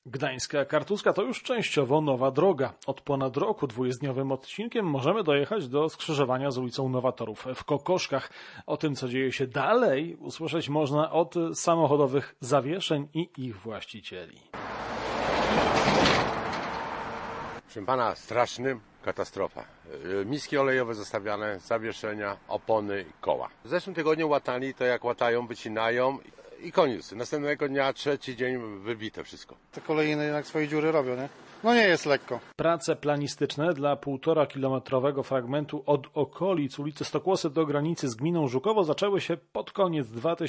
Gdańska Kartuska to już częściowo nowa droga. Od ponad roku dwujezdniowym odcinkiem możemy dojechać do skrzyżowania z ulicą Nowatorów w Kokoszkach. O tym, co dzieje się dalej, usłyszeć można od samochodowych zawieszeń i ich właścicieli. Proszę pana, strasznym katastrofa. Miski olejowe zostawiane, zawieszenia, opony, koła. W zeszłym tygodniu łatali, to jak łatają, wycinają i koniec. Następnego dnia, trzeci dzień wybite wszystko. Te kolejne jednak swoje dziury robią, nie? No nie jest lekko. Prace planistyczne dla 1,5-kilometrowego fragmentu od okolic ulicy Stokłosy do granicy z gminą Żukowo zaczęły się pod koniec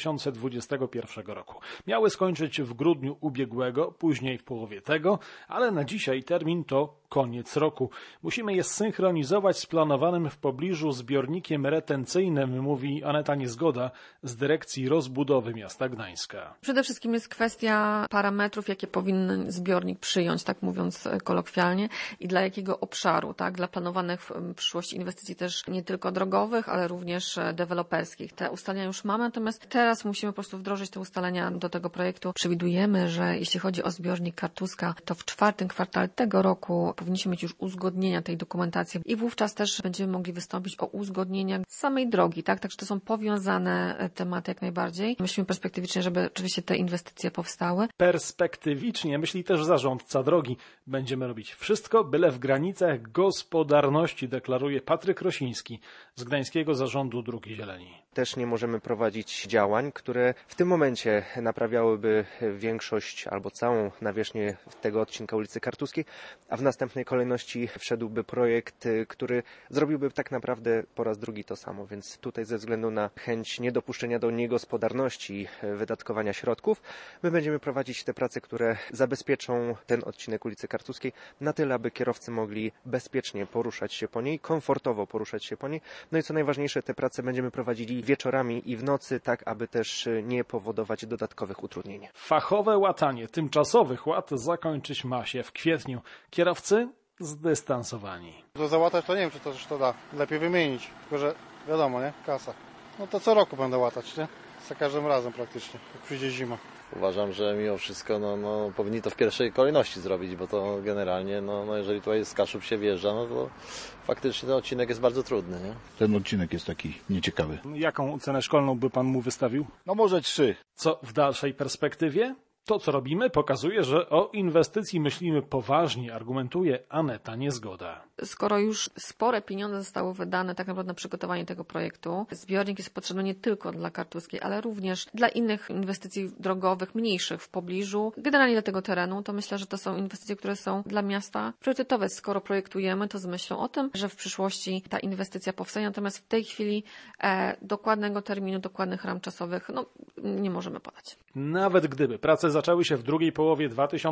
2021 roku. Miały skończyć w grudniu ubiegłego, później w połowie tego, ale na dzisiaj termin to koniec roku. Musimy je zsynchronizować z planowanym w pobliżu zbiornikiem retencyjnym, mówi Aneta Niezgoda z Dyrekcji Rozbudowy Miasta Gdańska. Przede wszystkim jest kwestia parametrów, jakie powinien zbiornik przyjąć, tak mówiąc kolokwialnie, i dla jakiego obszaru, tak? Dla planowanych w przyszłości inwestycji też nie tylko drogowych, ale również deweloperskich. Te ustalenia już mamy, natomiast teraz musimy po prostu wdrożyć te ustalenia do tego projektu. Przewidujemy, że jeśli chodzi o zbiornik Kartuska, to w czwartym kwartale tego roku powinniśmy mieć już uzgodnienia tej dokumentacji i wówczas też będziemy mogli wystąpić o uzgodnienia samej drogi, tak? Także to są powiązane tematy jak najbardziej. Myślimy perspektywicznie, żeby oczywiście te inwestycje powstały. Perspektywicznie myśli też zarządca drogi. Będziemy robić wszystko, byle w granicach gospodarności, deklaruje Patryk Rosiński z Gdańskiego Zarządu Dróg i Zieleni. Też nie możemy prowadzić działań, które w tym momencie naprawiałyby większość albo całą nawierzchnię tego odcinka ulicy Kartuskiej, a w następnej kolejności wszedłby projekt, który zrobiłby tak naprawdę po raz drugi to samo. Więc tutaj ze względu na chęć niedopuszczenia do niegospodarności wydatkowania środków, my będziemy prowadzić te prace, które zabezpieczą ten odcinek ulicy Kartuskiej na tyle, aby kierowcy mogli bezpiecznie poruszać się po niej, komfortowo poruszać się po niej. No i co najważniejsze, te prace będziemy prowadzili wieczorami i w nocy, tak aby też nie powodować dodatkowych utrudnień. Fachowe łatanie tymczasowych łat zakończyć ma się w kwietniu. Kierowcy zdystansowani. To załatać to nie wiem, czy to też to da. Lepiej wymienić, tylko że wiadomo, nie? Kasa. No to co roku będę łatać, nie? Za każdym razem praktycznie, jak przyjdzie zima. Uważam, że mimo wszystko powinni to w pierwszej kolejności zrobić, bo to generalnie, jeżeli tutaj z Kaszub się wjeżdża, to faktycznie ten odcinek jest bardzo trudny, nie? Ten odcinek jest taki nieciekawy. Jaką ocenę szkolną by pan mu wystawił? Może 3. Co w dalszej perspektywie? To, co robimy, pokazuje, że o inwestycji myślimy poważnie, argumentuje Aneta Niezgoda. Skoro już spore pieniądze zostały wydane tak naprawdę na przygotowanie tego projektu, zbiornik jest potrzebny nie tylko dla Kartuskiej, ale również dla innych inwestycji drogowych, mniejszych w pobliżu, generalnie dla tego terenu, to myślę, że to są inwestycje, które są dla miasta priorytetowe. Skoro projektujemy, to z myślą o tym, że w przyszłości ta inwestycja powstanie, natomiast w tej chwili dokładnego terminu, dokładnych ram czasowych nie możemy podać. Nawet gdyby prace zaczęły się w drugiej połowie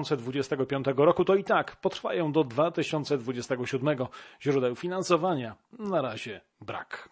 2025 roku, to i tak potrwają do 2027. Źródeł finansowania na razie brak.